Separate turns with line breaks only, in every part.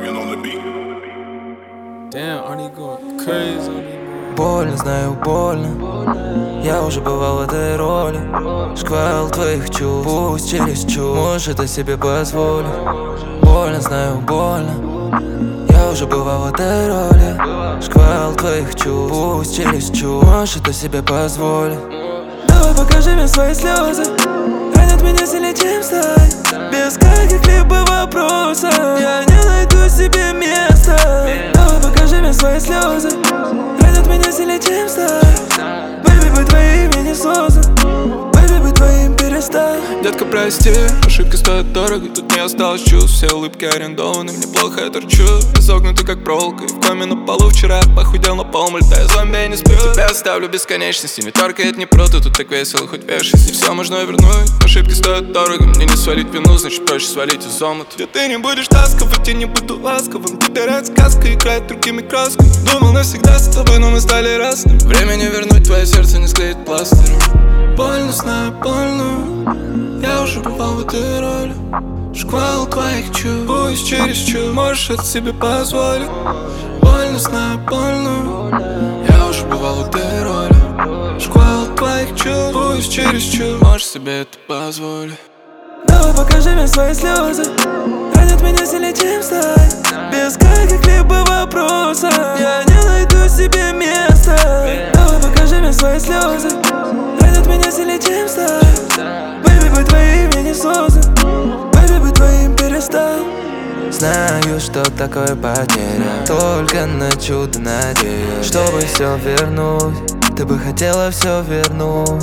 Damn, Arnie going crazy on me.
Больно, знаю, больно. Я уже бывал в этой роли. Шквал твоих чувств, пусть чересчур. Можешь это себе позволить. Больно, знаю, больно. Я уже бывал в этой роли. Шквал твоих чувств, пусть чересчур. Можешь это себе позволить. Давай покажи мне свои слезы. Ранят меня сильнее, чем сталь. Без каких-либо вопросов я не найду себе места. Давай покажи мне свои слезы. Ранят меня сильнее, чем сталь. Бэйби, быть твоим я не создан. Бэйби, быть твоим перестань.
Детка, прости, ошибки стоят дорого. Тут не осталось чувств, все улыбки арендованы. Мне плохо, я торчу, изогнутый как проволока. И в коме на полу вчера похудел на полмуль. Да я зомби, я не сплю. Тебя оставлю бесконечности. Не торкает, не прото, тут так весело, хоть вешайся. Все можно вернуть, ошибки стоят дорого. Мне не свалить вину, значит проще свалить из омута. Где ты не будешь ласковым, я не буду ласковым. Тебе рад сказка играет другими красками. Думал навсегда с тобой, но мы стали разными. Время не вернуть, твое сердце не склеит пластырем. Больно, знаю, больно. Я уже бывал в этой роли. Шквал твоих чувств, пусть чересчур. Можешь это себе позволить. Больно, знаю, больно. Я уже бывал в этой роли. Шквал твоих чувств, пусть чересчур. Можешь себе это позволить.
Давай покажи мне свои слезы. Ранят меня сильнее, чем сталь. Без каких-либо вопросов я не найду себе места. Давай покажи мне свои слезы. Ранят меня сильнее, чем сталь. Бэйби, быть твоим я не создан. Бэйби, быть твоим перестал. Знаю, что такое потеря. Только на чудо надеюсь. Чтобы все вернуть, ты бы хотела все вернуть.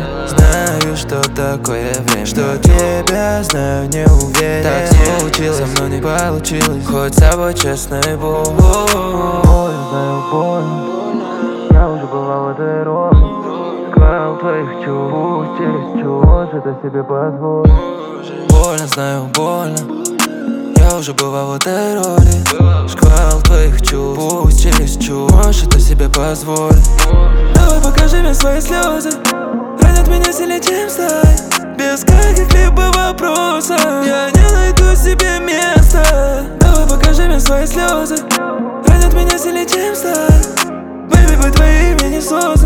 Знаю, что такое время. Что тебя знаю, не уверен. Так случилось, со мной не получилось. Хоть с собой честной был. Больно, знаю, больно. Я уже бывал в этой роли. Шквал твоих чувств, чересчур. Можешь это себе позволить. Больно, знаю, больно. Я уже бывал в этой роли. Шквал твоих чувств, пусть чересчур. Можешь это себе позволить. Давай покажи мне свои слезы. Ранят меня сильнее, чем сталь. Без каких-либо вопросов я не найду себе места. Давай покажи мне свои слезы. Ранят меня сильнее, чем сталь. Бэйби, быть твоим я не создан.